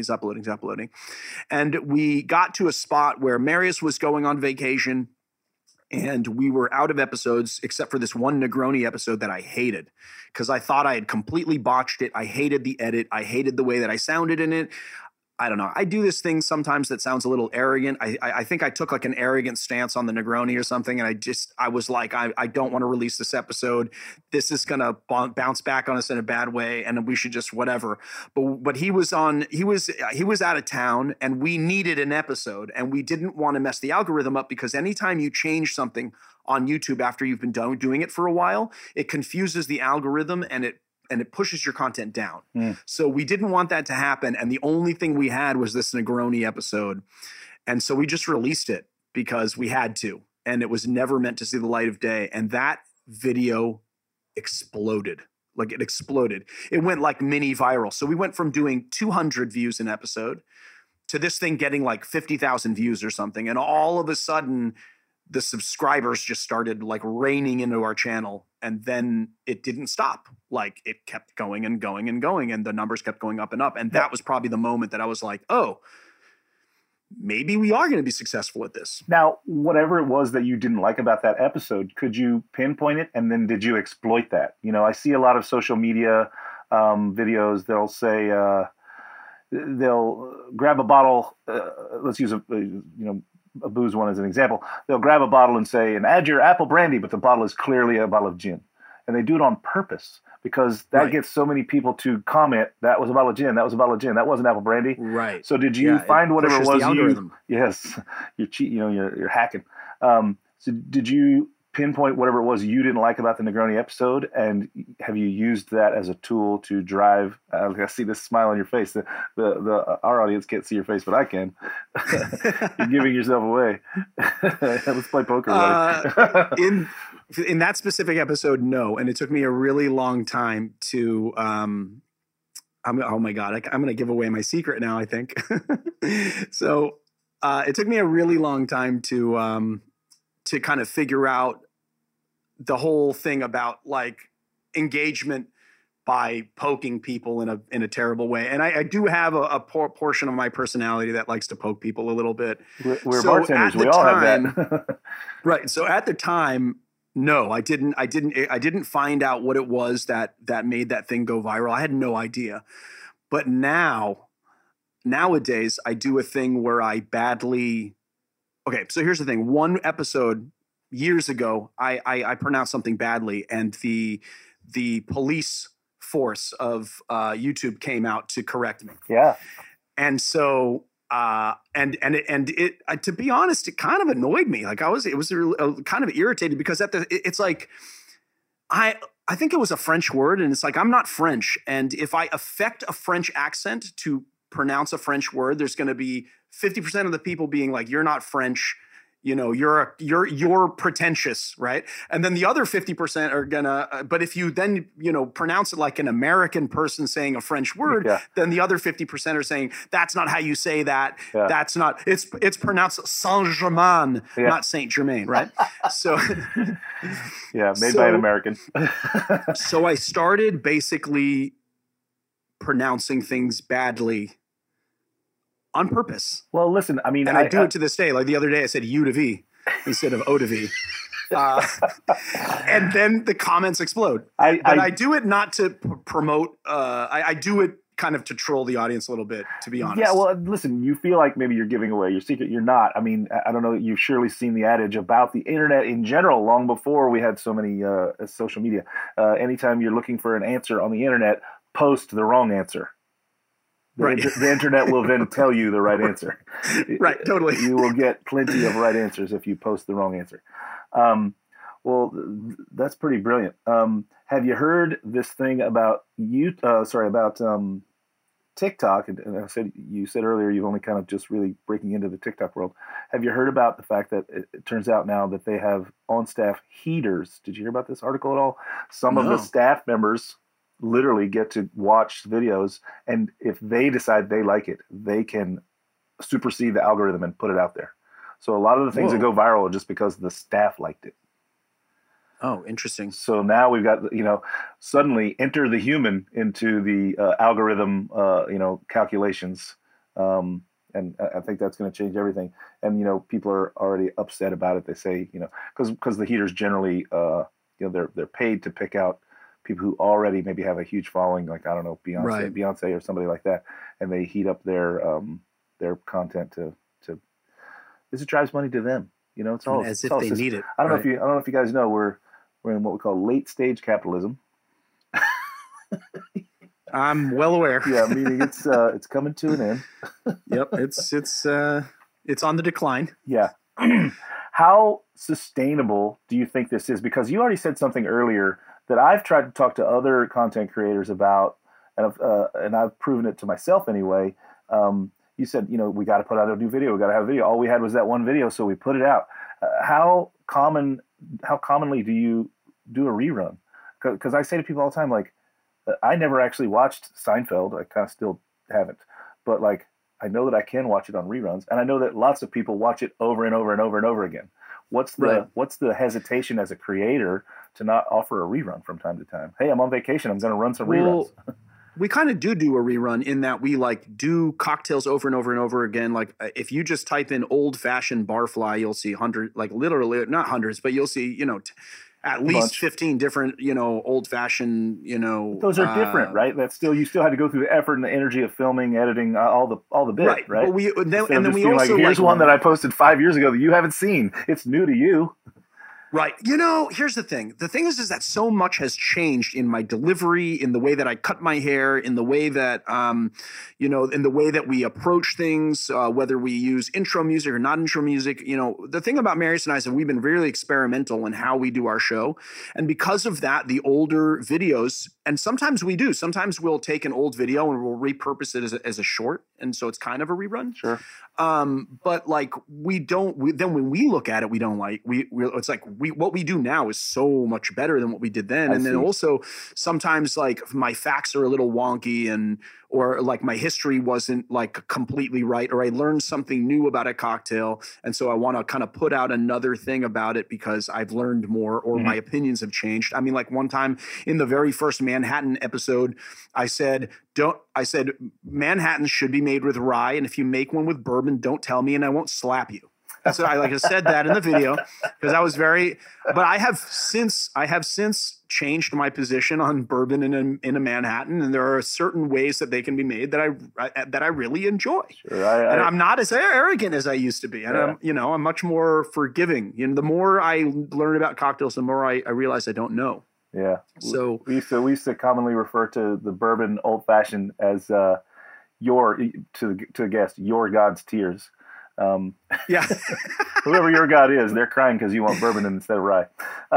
And we got to a spot where Marius was going on vacation and we were out of episodes except for this one Negroni episode that I hated because I thought I had completely botched it. I hated the edit. I hated the way that I sounded in it. I don't know. I do this thing sometimes that sounds a little arrogant. I think I took like an arrogant stance on the Negroni or something. And I was like, I don't want to release this episode. This is going to bounce back on us in a bad way. And we should just whatever. But he was out of town and we needed an episode and we didn't want to mess the algorithm up, because anytime you change something on YouTube after you've been doing it for a while, it confuses the algorithm and it pushes your content down. So we didn't want that to happen. And the only thing we had was this Negroni episode. And so we just released it because we had to. And it was never meant to see the light of day. And that video exploded. Like it exploded. It went like mini viral. So we went from doing 200 views an episode to this thing getting like 50,000 views or something. And all of a sudden, the subscribers just started like raining into our channel, and then it didn't stop. Like it kept going and going and going, and the numbers kept going up and up. And that was probably the moment that I was like, oh, maybe we are going to be successful at this. Now, whatever it was that you didn't like about that episode, could you pinpoint it? And then did you exploit that? I see a lot of social media videos. They'll say, they'll grab a bottle. Let's use a booze one as an example. They'll grab a bottle and say, and add your apple brandy, but the bottle is clearly a bottle of gin. And they do it on purpose because that gets so many people to comment, that was a bottle of gin, that was a bottle of gin, that wasn't apple brandy. Right. So did you find whatever it was yes, you're cheating, you're hacking. So did you pinpoint whatever it was you didn't like about the Negroni episode, and have you used that as a tool to drive? I see this smile on your face. Our audience can't see your face, but I can. You're giving yourself away. Let's play poker. In that specific episode, no, and it took me a really long time to. Oh my God, I'm going to give away my secret now, I think. So it took me a really long time to kind of figure out the whole thing about like engagement by poking people in a terrible way. And I do have a portion of my personality that likes to poke people a little bit. We're bartenders. We all have that. Right. So at the time, no, I didn't find out what it was that made that thing go viral. I had no idea. But nowadays I do a thing where okay, so here's the thing. One episode years ago, I pronounced something badly, and the police force of YouTube came out to correct me. Yeah. And so, it to be honest, it kind of annoyed me. Like it was kind of irritated because it's like, I think it was a French word, and it's like, I'm not French. And if I affect a French accent to pronounce a French word, there's going to be 50% of the people being like, you're not French. You know, you're pretentious, right? And then the other 50% are gonna, but if you then, pronounce it like an American person saying a French word, then the other 50% are saying, that's not how you say that. Yeah. That's not, it's pronounced Saint-Germain, not Saint-Germain, right? So. Yeah, made by an American. So I started basically pronouncing things badly on purpose. Well, listen, I mean, and I do it to this day. Like the other day, I said U to V instead of O to V. And then the comments explode. I do it not to promote. I do it kind of to troll the audience a little bit, to be honest. Yeah, well, listen, you feel like maybe you're giving away your secret. You're not. I mean, I don't know. You've surely seen the adage about the internet in general long before we had so many social media. Anytime you're looking for an answer on the internet, post the wrong answer. The internet will then tell you the right answer. Right, totally. You will get plenty of right answers if you post the wrong answer. Well, that's pretty brilliant. Have you heard this thing about TikTok? And you said earlier you've only kind of just really breaking into the TikTok world. Have you heard about the fact that it turns out now that they have on-staff heaters? Did you hear about this article at all? Some of the staff members literally get to watch videos, and if they decide they like it, they can supersede the algorithm and put it out there. So a lot of the things that go viral are just because the staff liked it. Oh, interesting. So now we've got, suddenly enter the human into the algorithm, calculations. And I think that's going to change everything. And, people are already upset about it. They say, because the heaters generally, they're paid to pick out people who already maybe have a huge following, like, I don't know, Beyonce or somebody like that, and they heat up their content to it drives money to them. It's all as if they need it. I don't know if you guys know we're in what we call late stage capitalism. I'm well aware. Yeah, meaning it's coming to an end. Yep, it's on the decline. Yeah. How sustainable do you think this is? Because you already said something earlier that I've tried to talk to other content creators about, and I've proven it to myself anyway. You said, we got to put out a new video. We got to have a video. All we had was that one video, so we put it out. How commonly do you do a rerun? Because I say to people all the time, like, I never actually watched Seinfeld. I kind of still haven't. But, like, I know that I can watch it on reruns, and I know that lots of people watch it over and over and over and over again. What's the hesitation as a creator to not offer a rerun from time to time? Hey, I'm on vacation. I'm going to run some reruns. We kind of do a rerun in that we do cocktails over and over and over again. Like if you just type in old fashioned barfly, you'll see literally not hundreds, but you'll see, at least 15 different, old fashioned, Those are different, right? You still had to go through the effort and the energy of filming, editing, all the bit, right? But we also here's one that I posted 5 years ago that you haven't seen. It's new to you. Right. Here's the thing. The thing is that so much has changed in my delivery, in the way that I cut my hair, in the way that, in the way that we approach things, whether we use intro music or not intro music. The thing about Marius and I is that we've been really experimental in how we do our show. And because of that, the older videos, and sometimes we'll take an old video and we'll repurpose it as a short. And so it's kind of a rerun. Sure. But like then when we look at it, we don't like, it's like what we do now is so much better than what we did then. Then also sometimes like my facts are a little wonky or like my history wasn't like completely right, or I learned something new about a cocktail. And so I want to kind of put out another thing about it because I've learned more or my opinions have changed. I mean, like one time in the very first Manhattan episode, I said Manhattan should be made with rye. And if you make one with bourbon, don't tell me and I won't slap you. That's what I said that in the video because I was but I have since changed my position on bourbon in a Manhattan, and there are certain ways that they can be made that I really enjoy. Sure, and I'm not as arrogant as I used to be, and I'm much more forgiving. The more I learn about cocktails, the more I realize I don't know. Yeah. So we used to commonly refer to the bourbon old fashioned as to the guest, your God's tears. Yeah. Whoever your God is, they're crying because you want bourbon instead of rye.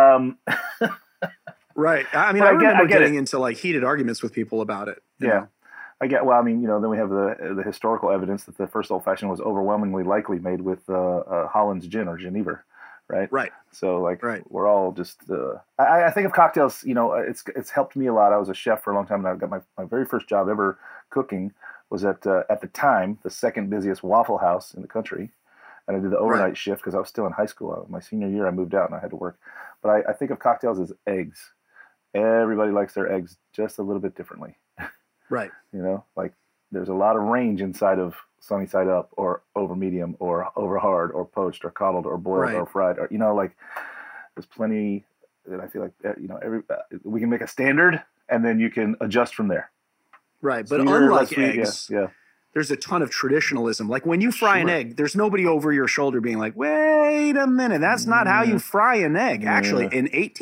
Right. I mean, I remember getting into heated arguments with people about it. Yeah. Well, I mean, then we have the historical evidence that the first old fashioned was overwhelmingly likely made with Holland's gin or Genever. Right. Right. So we're all just. I think of cocktails. It's helped me a lot. I was a chef for a long time, and I got my very first job ever cooking was at the time the second busiest Waffle House in the country, and I did the overnight shift because I was still in high school. My senior year, I moved out and I had to work. But I think of cocktails as eggs. Everybody likes their eggs just a little bit differently. Right. There's a lot of range inside of sunny side up or over medium or over hard or poached or coddled or boiled or fried or there's plenty that I feel like we can make a standard and then you can adjust from there. Right, but unlike eggs, there's a ton of traditionalism. Like when you fry an egg, there's nobody over your shoulder being like, "Wait a minute, that's not how you fry an egg." Actually, in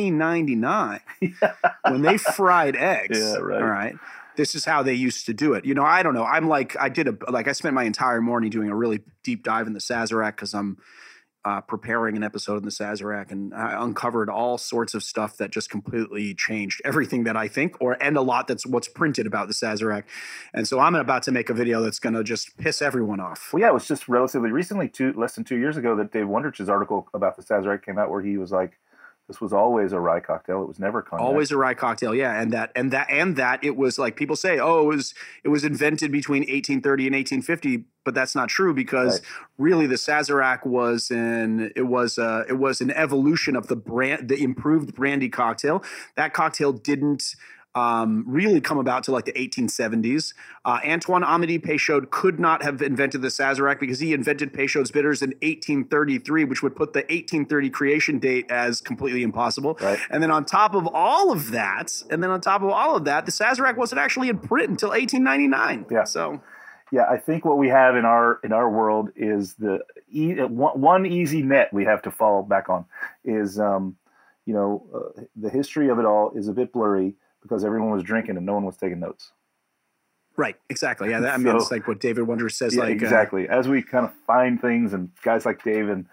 1899, when they fried eggs, all right. This is how they used to do it. I don't know. I spent my entire morning doing a really deep dive in the Sazerac because I'm preparing an episode in the Sazerac, and I uncovered all sorts of stuff that just completely changed everything that I think, and a lot that's what's printed about the Sazerac. And so I'm about to make a video that's going to just piss everyone off. Well, yeah, it was just relatively recently, less than 2 years ago, that Dave Wondrich's article about the Sazerac came out, where he was like, this was always a rye cocktail. It was never cognac. Always a rye cocktail, yeah. And that it was like people say, it was invented between 1830 and 1850, but that's not true because really the Sazerac was an evolution of the improved brandy cocktail. That cocktail didn't really come about to like the 1870s. Antoine Amédée Peychaud could not have invented the Sazerac because he invented Peychaud's bitters in 1833, which would put the 1830 creation date as completely impossible. Right. And then on top of all of that, the Sazerac wasn't actually in print until 1899. Yeah. So. Yeah, I think what we have in our world is one easy net we have to fall back on is the history of it all is a bit blurry because everyone was drinking and no one was taking notes. Right, exactly. Yeah, it's like what David Wondrich says. Yeah, exactly. As we kind of find things, and guys like Dave and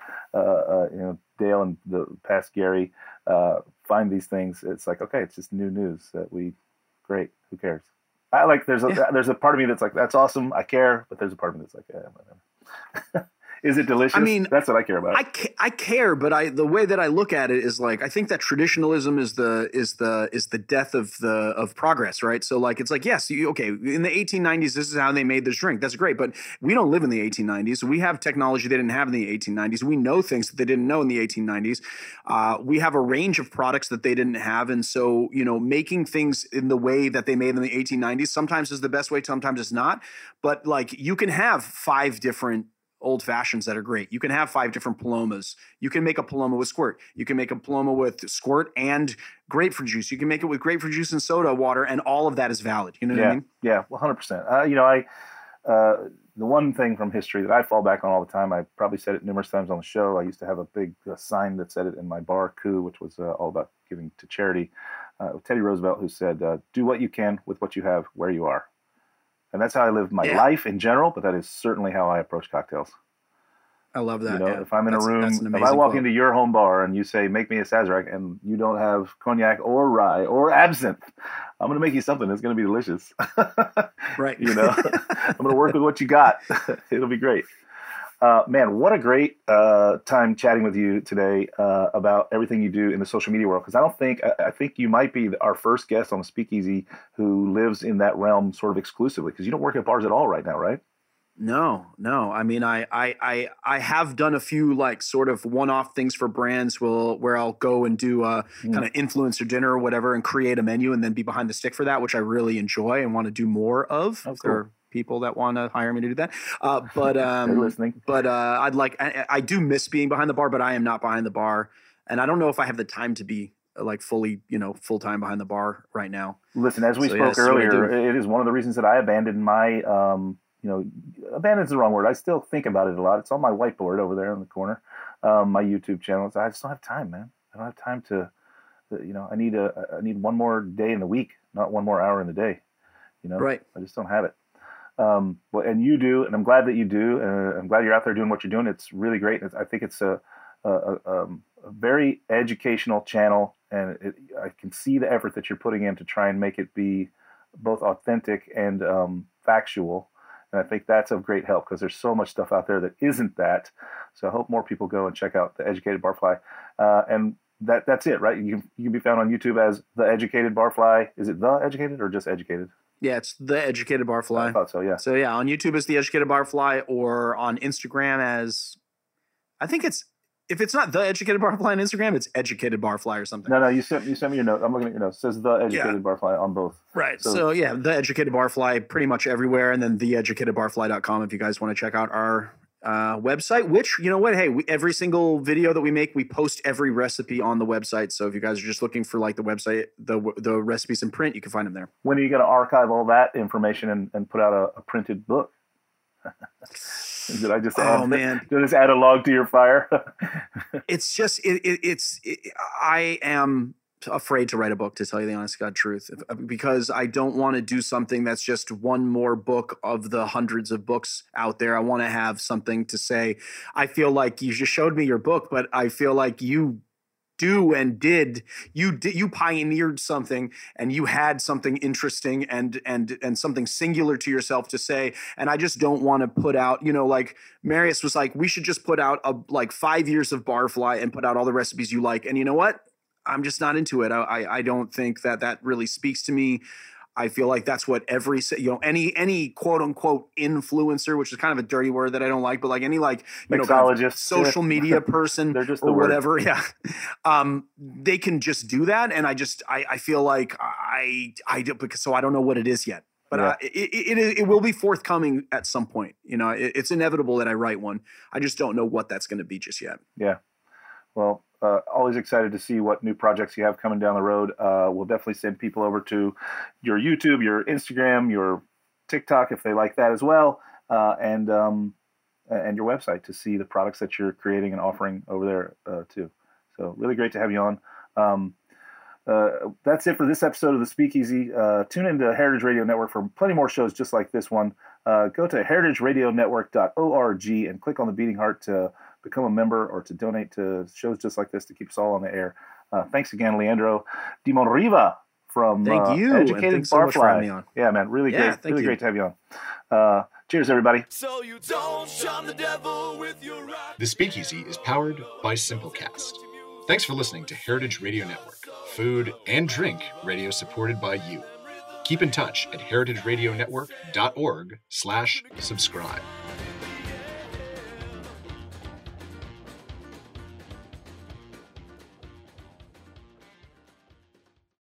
Dale and the past Gary find these things, it's like, okay, it's just new news that great. Who cares? There's a part of me that's like, that's awesome. I care, but there's a part of me that's like, yeah, whatever. Is it delicious? I mean, that's what I care about. I care, but the way that I look at it is like I think that traditionalism is the death of progress, right? So like it's like yes, in the 1890s, this is how they made this drink. That's great, but we don't live in the 1890s. We have technology they didn't have in the 1890s. We know things that they didn't know in the 1890s. We have a range of products that they didn't have, and so making things in the way that they made in the 1890s sometimes is the best way, sometimes it's not. But like you can have 5 different old fashions that are great. You can have 5 different Palomas. You can make a Paloma with squirt. You can make a Paloma with squirt and grapefruit juice. You can make it with grapefruit juice and soda water, and all of that is valid. You know what I mean? Yeah, 100%. The one thing from history that I fall back on all the time, I probably said it numerous times on the show. I used to have a big sign that said it in my bar, Coup, which was all about giving to charity. Teddy Roosevelt, who said, do what you can with what you have where you are. And that's how I live my life in general, but that is certainly how I approach cocktails. I love that. If I'm in a room, if I walk into your home bar and you say, make me a Sazerac, and you don't have cognac or rye or absinthe, I'm going to make you something that's going to be delicious. Right. I'm going to work with what you got. It'll be great. Man, what a great time chatting with you today about everything you do in the social media world. Because I think you might be our first guest on the Speakeasy who lives in that realm sort of exclusively, because you don't work at bars at all right now, right? No. I mean, I have done a few like sort of one-off things for brands where I'll go and do a kind of influencer dinner or whatever and create a menu and then be behind the stick for that, which I really enjoy and want to do more of. Oh, cool. people that want to hire me to do that. But They're listening. But I do miss being behind the bar, but I am not behind the bar, and I don't know if I have the time to be like fully, full time behind the bar right now. Listen, as we spoke earlier, it is one of the reasons that I abandoned my, abandoned's the wrong word. I still think about it a lot. It's on my whiteboard over there in the corner, my YouTube channel. I just don't have time, man. I don't have time to, I need one more day in the week, not one more hour in the day. Right. I just don't have it. And you do, and I'm glad that you do. I'm glad you're out there doing what you're doing. It's really great. I think it's a very educational channel, and I can see the effort that you're putting in to try and make it be both authentic and factual. And I think that's of great help because there's so much stuff out there that isn't that. So I hope more people go and check out The Educated Barfly. And that's it, right? You can be found on YouTube as The Educated Barfly. Is it The Educated or just Educated? Yeah, it's The Educated Barfly. I thought so, yeah. So yeah, on YouTube it's The Educated Barfly, or on Instagram as, I think it's, if it's not The Educated Barfly on Instagram, it's Educated Barfly or something. No, you sent me your note. I'm looking at your notes. It says The Educated Barfly on both. Right. So yeah, The Educated Barfly pretty much everywhere, and then theeducatedbarfly.com if you guys want to check out our website, which, you know what, hey, every single video that we make, we post every recipe on the website. So if you guys are just looking for like the website, the recipes in print, you can find them there. When are you going to archive all that information and put out a printed book? Did I just add, did I just add a log to your fire? It's just, I am afraid to write a book, to tell you the honest God truth, because I don't want to do something that's just one more book of the hundreds of books out there. I want to have something to say. I feel like you just showed me your book, but I feel like you pioneered something, and you had something interesting and something singular to yourself to say. And I just don't want to put out, like Marius was like, we should just put out 5 years of Barfly and put out all the recipes you like. And you know what? I'm just not into it. I don't think that really speaks to me. I feel like that's what any quote unquote influencer, which is kind of a dirty word that I don't like, but like any mixologist, social media person they're just or whatever. Yeah. They can just do that. And I feel like so I don't know what it is yet, but it will be forthcoming at some point. It's inevitable that I write one. I just don't know what that's going to be just yet. Yeah. Well, always excited to see what new projects you have coming down the road. We'll definitely send people over to your YouTube, your Instagram, your TikTok, if they like that as well, and your website to see the products that you're creating and offering over there too. So really great to have you on. That's it for this episode of The Speakeasy. Tune into Heritage Radio Network for plenty more shows just like this one. Go to heritageradionetwork.org and click on the beating heart to become a member or to donate to shows just like this to keep us all on the air. Thanks again, Leandro Di Monriva from Educated so Barfly. Yeah, man, really great. Really great to have you on. Cheers, everybody. So you don't shun the devil with your rock. The Speakeasy is powered by Simplecast. Thanks for listening to Heritage Radio Network, food and drink radio supported by you. Keep in touch at heritageradionetwork.org/subscribe.